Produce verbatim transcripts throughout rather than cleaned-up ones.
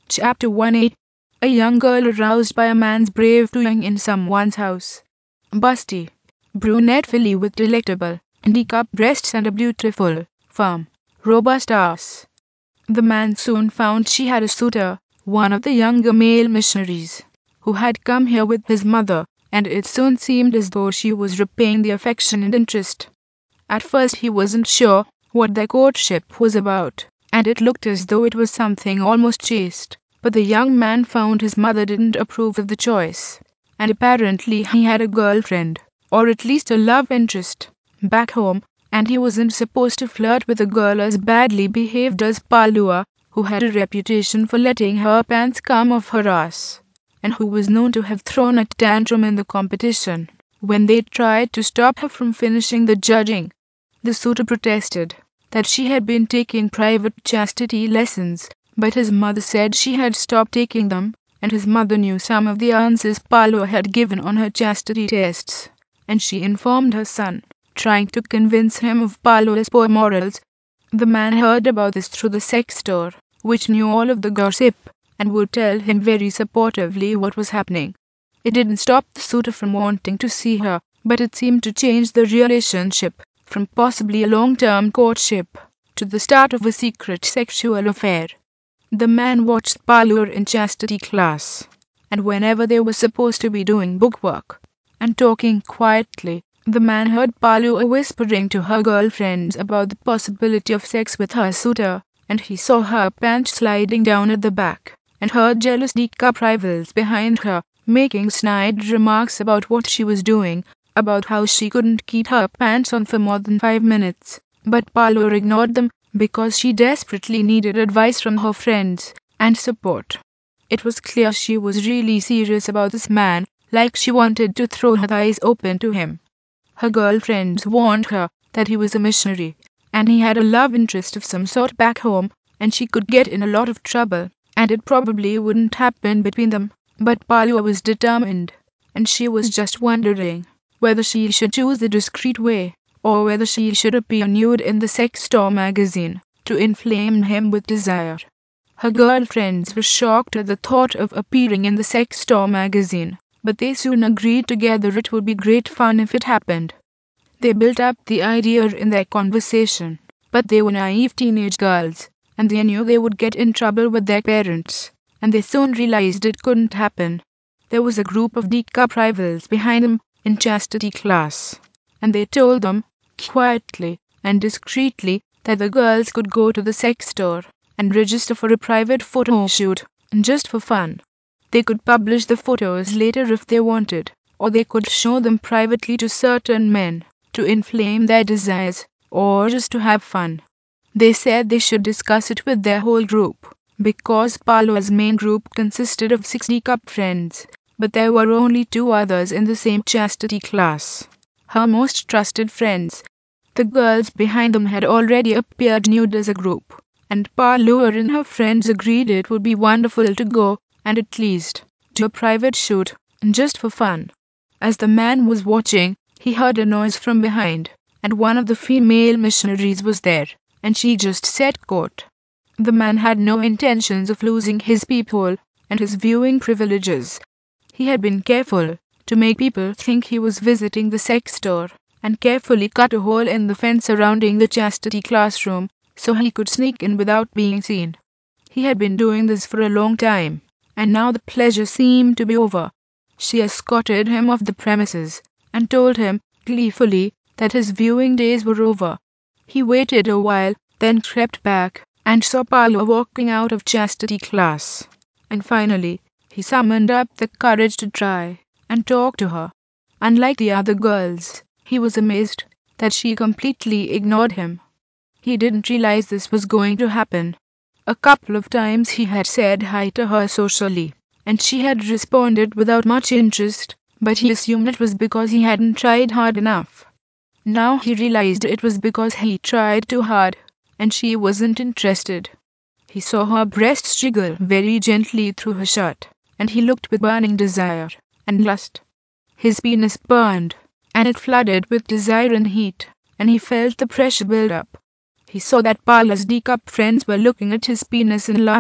Chapter eighteen. A young girl aroused by a man's brave doing in someone's house. Busty, brunette filly with delectable, D-cup breasts and a beautiful, firm, robust ass. The man soon found she had a suitor, one of the younger male missionaries, who had come here with his mother, and it soon seemed as though she was repaying the affection and interest. At first he wasn't sure what their courtship was about, and it looked as though it was something almost chaste. But the young man found his mother didn't approve of the choice, and apparently he had a girlfriend, or at least a love interest, back home, and he wasn't supposed to flirt with a girl as badly behaved as Palua, who had a reputation for letting her pants come off her ass, and who was known to have thrown a tantrum in the competition when they tried to stop her from finishing the judging. The suitor protested that she had been taking private chastity lessons, but his mother said she had stopped taking them, and his mother knew some of the answers Palua had given on her chastity tests, and she informed her son, trying to convince him of Palua's poor morals. The man heard about this through the sex store, which knew all of the gossip, and would tell him very supportively what was happening. It didn't stop the suitor from wanting to see her, but it seemed to change the relationship from possibly a long-term courtship to the start of a secret sexual affair. The man watched Palua in chastity class, and whenever they were supposed to be doing bookwork and talking quietly, the man heard Palua whispering to her girlfriends about the possibility of sex with her suitor, and he saw her pants sliding down at the back, and heard jealous D-cup rivals behind her making snide remarks about what she was doing, about how she couldn't keep her pants on for more than five minutes. But Palua ignored them, because she desperately needed advice from her friends and support. It was clear she was really serious about this man, like she wanted to throw her eyes open to him. Her girlfriends warned her that he was a missionary, and he had a love interest of some sort back home, and she could get in a lot of trouble, and it probably wouldn't happen between them. But Palua was determined, and she was just wondering whether she should choose the discreet way, or whether she should appear nude in the sex store magazine to inflame him with desire. Her girlfriends were shocked at the thought of appearing in the sex store magazine, but they soon agreed together it would be great fun if it happened. They built up the idea in their conversation, but they were naive teenage girls, and they knew they would get in trouble with their parents, and they soon realized it couldn't happen. There was a group of D-cup rivals behind them in chastity class, and they told them, quietly and discreetly, that the girls could go to the sex store and register for a private photo shoot, just for fun. They could publish the photos later if they wanted, or they could show them privately to certain men to inflame their desires, or just to have fun. They said they should discuss it with their whole group, because Palua's main group consisted of six D-cup friends, but there were only two others in the same chastity class. Her most trusted friends. The girls behind them had already appeared nude as a group, and Palua and her friends agreed it would be wonderful to go, and at least do a private shoot, just for fun. As the man was watching, he heard a noise from behind, and one of the female missionaries was there, and she just said quote. The man had no intentions of losing his peephole and his viewing privileges. He had been careful to make people think he was visiting the sex store, and carefully cut a hole in the fence surrounding the chastity classroom so he could sneak in without being seen. He had been doing this for a long time, and now the pleasure seemed to be over. She escorted him off the premises and told him gleefully that his viewing days were over. He waited a while, then crept back and saw Palua walking out of chastity class, and finally he summoned up the courage to try and talk to her. Unlike the other girls, he was amazed that she completely ignored him. He didn't realize this was going to happen. A couple of times he had said hi to her socially, and she had responded without much interest, but he assumed it was because he hadn't tried hard enough. Now he realized it was because he tried too hard, and she wasn't interested. He saw her breasts jiggle very gently through her shirt, and he looked with burning desire and lust. His penis burned, and it flooded with desire and heat, and he felt the pressure build up. He saw that Palua's D-cup friends were looking at his penis and laughing,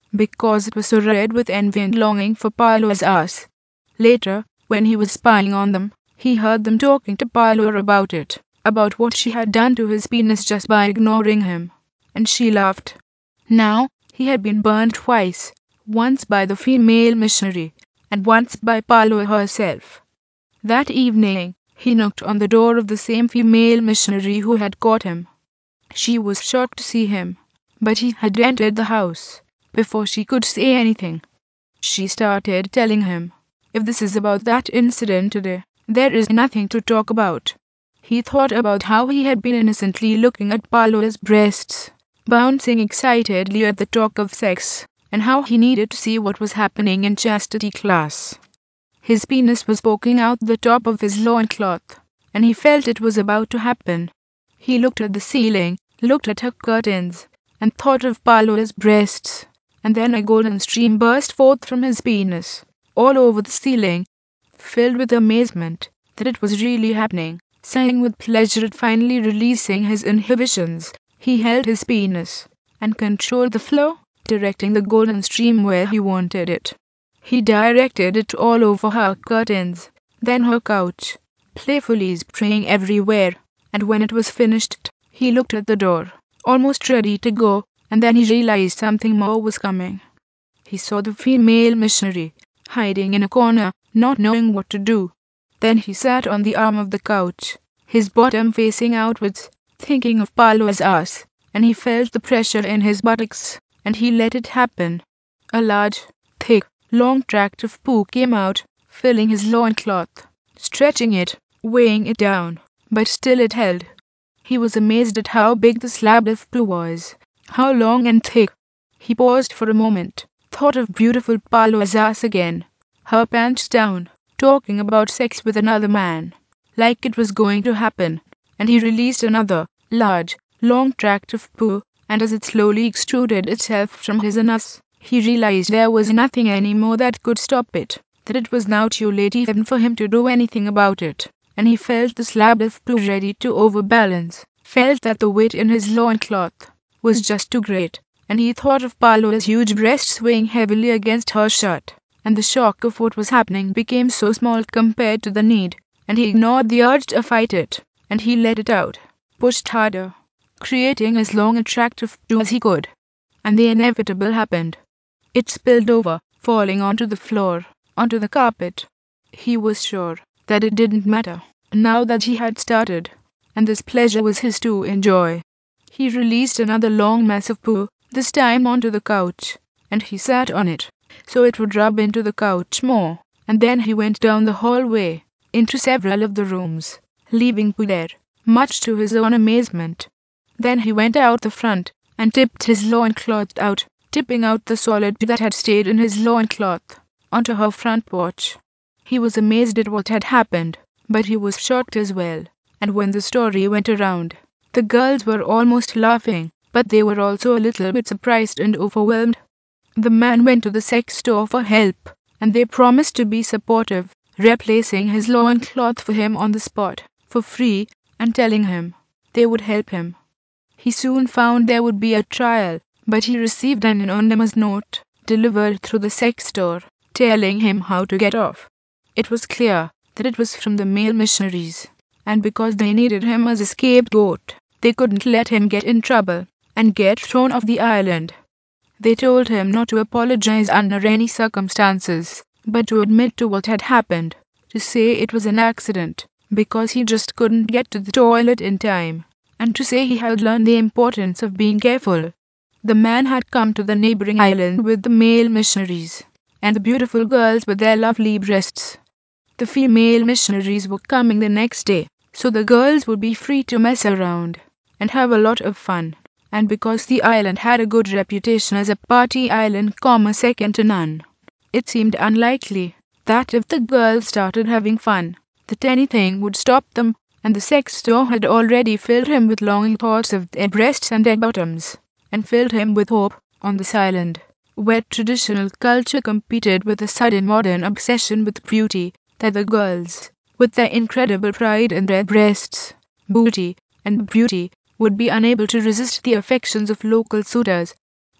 because it was so red with envy and longing for Parlour's ass. Later, when he was spying on them, he heard them talking to Parlour about it, about what she had done to his penis just by ignoring him. And she laughed. Now, he had been burned twice, once by the female missionary, and once by Parlour herself. That evening, he knocked on the door of the same female missionary who had caught him. She was shocked to see him, but he had entered the house before she could say anything. She started telling him, "If this is about that incident today, there is nothing to talk about." He thought about how he had been innocently looking at Parlour's breasts, bouncing excitedly at the talk of sex, and how he needed to see what was happening in chastity class. His penis was poking out the top of his loincloth, and he felt it was about to happen. He looked at the ceiling, looked at her curtains, and thought of Parlour's breasts, and then a golden stream burst forth from his penis, all over the ceiling. Filled with amazement that it was really happening, sighing with pleasure at finally releasing his inhibitions, he held his penis and controlled the flow, directing the golden stream where he wanted it. He directed it all over her curtains, then her couch, playfully spraying everywhere, and when it was finished, he looked at the door, almost ready to go, and then he realized something more was coming. He saw the female missionary, hiding in a corner, not knowing what to do. Then he sat on the arm of the couch, his bottom facing outwards, thinking of Parlour's ass, and he felt the pressure in his buttocks, and he let it happen. A large, thick, long tract of poo came out, filling his loincloth, stretching it, weighing it down, but still it held. He was amazed at how big the slab of poo was, how long and thick. He paused for a moment, thought of beautiful Parlour's ass again, her pants down, talking about sex with another man, like it was going to happen, and he released another, large, long tract of poo, and as it slowly extruded itself from his anus, he realized there was nothing anymore that could stop it, that it was now too late even for him to do anything about it, and he felt the slab of poo ready to overbalance, felt that the weight in his loincloth was just too great, and he thought of Parlour's huge breast swaying heavily against her shirt, and the shock of what was happening became so small compared to the need, and he ignored the urge to fight it, and he let it out, pushed harder, creating as long a tract of poo as he could, and the inevitable happened. It spilled over, falling onto the floor, onto the carpet. He was sure that it didn't matter, now that he had started, and this pleasure was his to enjoy. He released another long mass of poo, this time onto the couch, and he sat on it, so it would rub into the couch more, and then he went down the hallway, into several of the rooms, leaving poo there, much to his own amazement. Then he went out the front, and tipped his loincloth out, tipping out the solid poo that had stayed in his loincloth, onto her front porch. He was amazed at what had happened, but he was shocked as well, and when the story went around, the girls were almost laughing, but they were also a little bit surprised and overwhelmed. The man went to the sex store for help, and they promised to be supportive, replacing his loincloth for him on the spot, for free, and telling him they would help him. He soon found there would be a trial, but he received an anonymous note, delivered through the sex store, telling him how to get off. It was clear that it was from the male missionaries, and because they needed him as a scapegoat, they couldn't let him get in trouble and get thrown off the island. They told him not to apologize under any circumstances, but to admit to what had happened, to say it was an accident, because he just couldn't get to the toilet in time, and to say he had learned the importance of being careful. The man had come to the neighboring island with the male missionaries, and the beautiful girls with their lovely breasts. The female missionaries were coming the next day, so the girls would be free to mess around and have a lot of fun. And because the island had a good reputation as a party island, comma second to none, it seemed unlikely that if the girls started having fun, that anything would stop them, and the sex store had already filled him with longing thoughts of their breasts and their bottoms, and filled him with hope on this island, where traditional culture competed with a sudden modern obsession with beauty, that the girls, with their incredible pride in their breasts, booty, and beauty, would be unable to resist the affections of local suitors.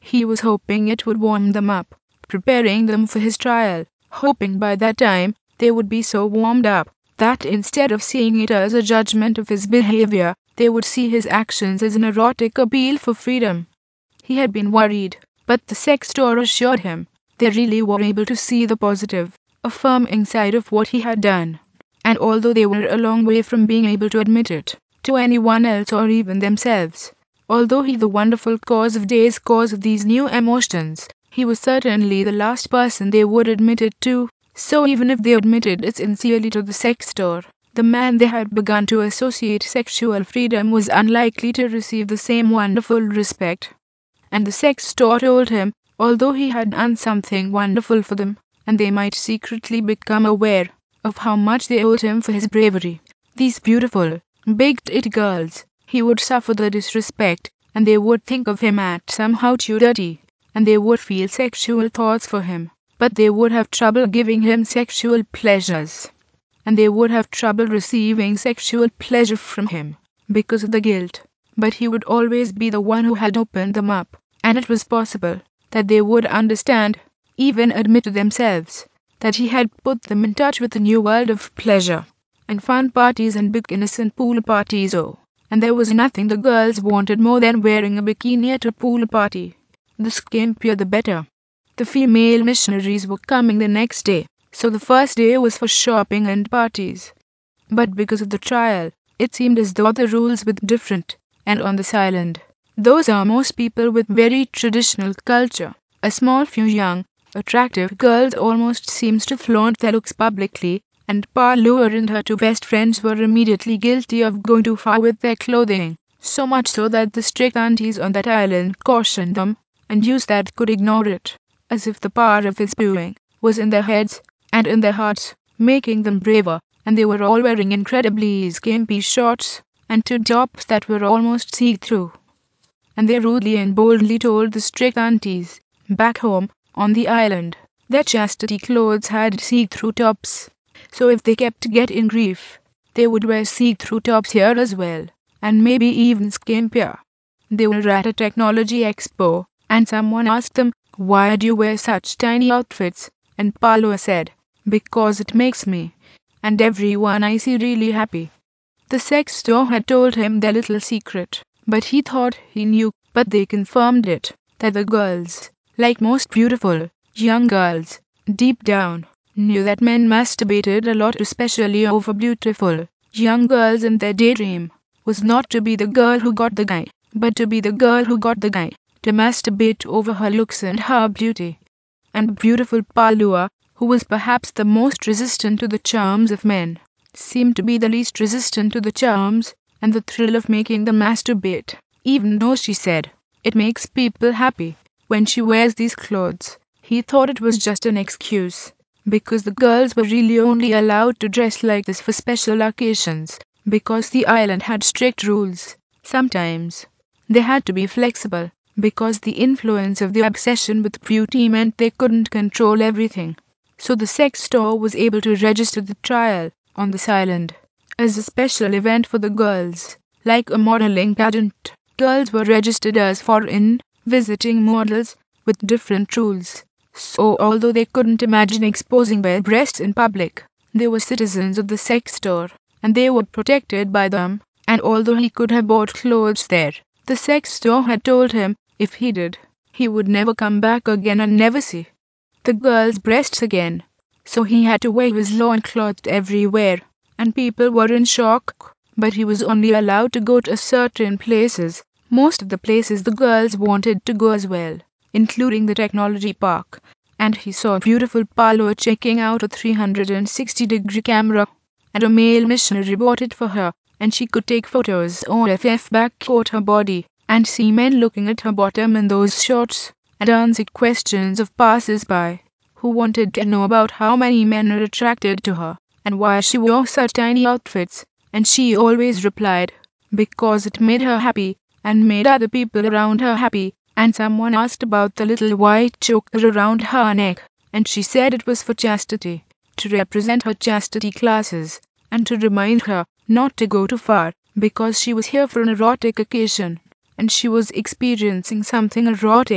He was hoping it would warm them up, preparing them for his trial, hoping by that time they would be so warmed up that instead of seeing it as a judgment of his behavior, they would see his actions as an erotic appeal for freedom. He had been worried, but the sex store assured him they really were able to see the positive, affirming side of what he had done. And although they were a long way from being able to admit it to anyone else or even themselves, although he the wonderful cause of days cause of these new emotions, he was certainly the last person they would admit it to. So even if they admitted it sincerely to the sex store, the man they had begun to associate sexual freedom was unlikely to receive the same wonderful respect. And the sex store told him, although he had done something wonderful for them, and they might secretly become aware of how much they owed him for his bravery, these beautiful, big-titted girls, he would suffer the disrespect, and they would think of him as somehow too dirty, and they would feel sexual thoughts for him, but they would have trouble giving him sexual pleasures, and they would have trouble receiving sexual pleasure from him because of the guilt. But he would always be the one who had opened them up, and it was possible that they would understand, even admit to themselves, that he had put them in touch with a new world of pleasure and fun parties and big innocent pool parties. Oh, and there was nothing the girls wanted more than wearing a bikini at a pool party. The skimpier the better. The female missionaries were coming the next day, so the first day was for shopping and parties. But because of the trial, it seemed as though the rules were different, and on this island, those are most people with very traditional culture. A small few young, attractive girls almost seems to flaunt their looks publicly, and Pa Lua and her two best friends were immediately guilty of going too far with their clothing, so much so that the strict aunties on that island cautioned them, and used that could ignore it, as if the power of its doing was in their heads and in their hearts, making them braver, and they were all wearing incredibly skimpy shorts and two tops that were almost see-through. And they rudely and boldly told the strict aunties back home on the island their chastity clothes had see-through tops, so if they kept getting grief, they would wear see-through tops here as well, and maybe even skimpier. They were at a technology expo, and someone asked them, "Why do you wear such tiny outfits?" And Pa Lua said, "Because it makes me and everyone I see really happy." The sex store had told him their little secret, but he thought he knew, but they confirmed it, that the girls, like most beautiful young girls, deep down, knew that men masturbated a lot, especially over beautiful young girls, and their daydream was not to be the girl who got the guy, but to be the girl who got the guy, to masturbate over her looks and her beauty. And beautiful Pa Lua, who was perhaps the most resistant to the charms of men, seemed to be the least resistant to the charms and the thrill of making them masturbate, even though she said, "It makes people happy when she wears these clothes." He thought it was just an excuse, because the girls were really only allowed to dress like this for special occasions, because the island had strict rules. Sometimes they had to be flexible, because the influence of the obsession with beauty meant they couldn't control everything. So the sex store was able to register the trial on this island as a special event for the girls, like a modeling pageant. Girls were registered as foreign visiting models with different rules. So although they couldn't imagine exposing their breasts in public, they were citizens of the sex store, and they were protected by them. And although he could have bought clothes there, the sex store had told him if he did, he would never come back again and never see the girls' breasts again. So he had to wear his loincloth everywhere, and people were in shock. But he was only allowed to go to certain places, most of the places the girls wanted to go as well, including the technology park. And he saw beautiful Pa Lua checking out a three hundred sixty degree camera, and a male missionary bought it for her, and she could take photos of F back at her body, and see men looking at her bottom in those shorts, and answer questions of passers-by who wanted to know about how many men are attracted to her, and why she wore such tiny outfits. And she always replied, because it made her happy, and made other people around her happy. And someone asked about the little white choker around her neck, and she said it was for chastity, to represent her chastity classes, and to remind her not to go too far, because she was here for an erotic occasion, and she was experiencing something erotic,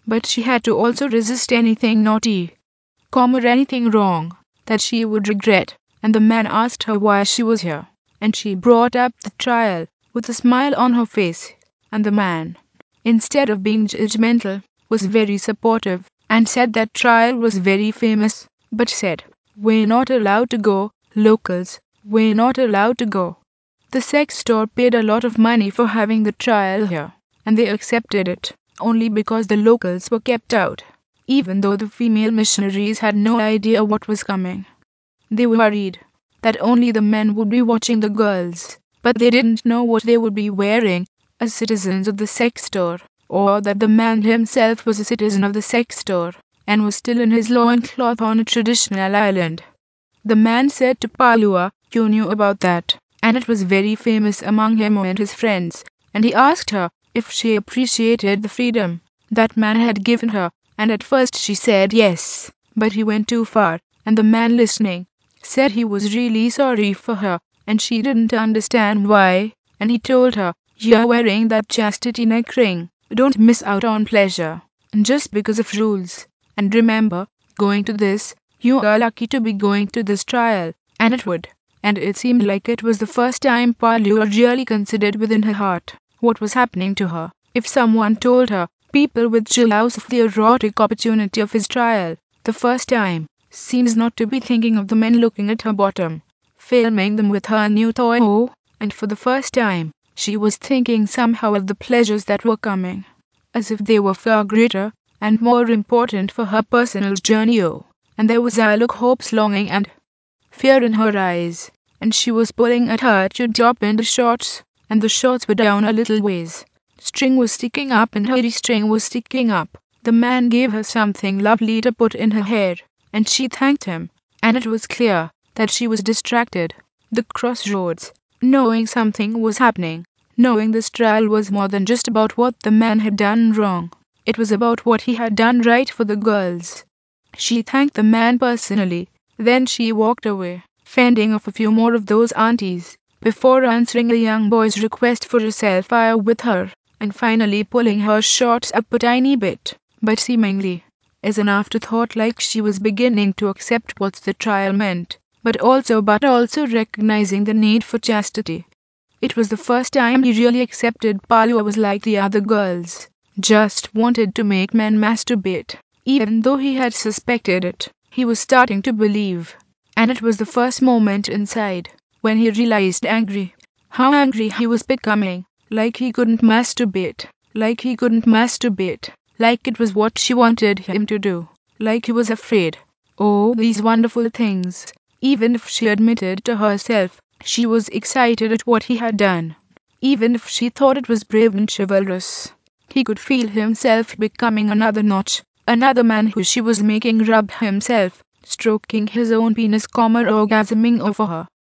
but she had to also resist anything naughty, or anything wrong that she would regret. And the man asked her why she was here, and she brought up the trial with a smile on her face. And the man, instead of being judgmental, was very supportive and said that trial was very famous, but said, "We're not allowed to go, locals, we're not allowed to go." The sex store paid a lot of money for having the trial here, and they accepted it only because the locals were kept out, even though the female missionaries had no idea what was coming. They were worried that only the men would be watching the girls, but they didn't know what they would be wearing as citizens of the sex store, or that the man himself was a citizen of the sex store and was still in his loincloth on a traditional island. The man said to Palua, "You knew about that, and it was very famous among him and his friends," and he asked her if she appreciated the freedom that man had given her, and at first she said yes, but he went too far, and the man, listening, said he was really sorry for her, and she didn't understand why, and he told her, "You're wearing that chastity neck ring. Don't miss out on pleasure just because of rules. And remember, going to this, you are lucky to be going to this trial." And it would. And it seemed like it was the first time Palua really considered within her heart what was happening to her. If someone told her, people would jealous of the erotic opportunity of his trial, the first time seems not to be thinking of the men looking at her bottom, filming them with her new toy. Oh, and for the first time, she was thinking somehow of the pleasures that were coming, as if they were far greater and more important for her personal journey. Oh, and there was a look of hope, longing, and fear in her eyes, and she was pulling at her to drop in the shorts, and the shorts were down a little ways. String was sticking up and her string was sticking up. The man gave her something lovely to put in her hair, and she thanked him, and it was clear that she was distracted. The crossroads, knowing something was happening, knowing this trial was more than just about what the man had done wrong. It was about what he had done right for the girls. She thanked the man personally. Then she walked away, fending off a few more of those aunties, before answering a young boy's request for a selfie with her, and finally pulling her shorts up a tiny bit, but seemingly as an afterthought, like she was beginning to accept what the trial meant, but also but also recognizing the need for chastity. It was the first time he really accepted Palua was like the other girls, just wanted to make men masturbate. Even though he had suspected it, he was starting to believe. And it was the first moment inside, when he realized angry, how angry he was becoming, like he couldn't masturbate, like he couldn't masturbate, like it was what she wanted him to do, like he was afraid. Oh, these wonderful things. Even if she admitted to herself, she was excited at what he had done. Even if she thought it was brave and chivalrous, he could feel himself becoming another notch, another man who she was making rub himself, stroking his own penis, orgasming over her.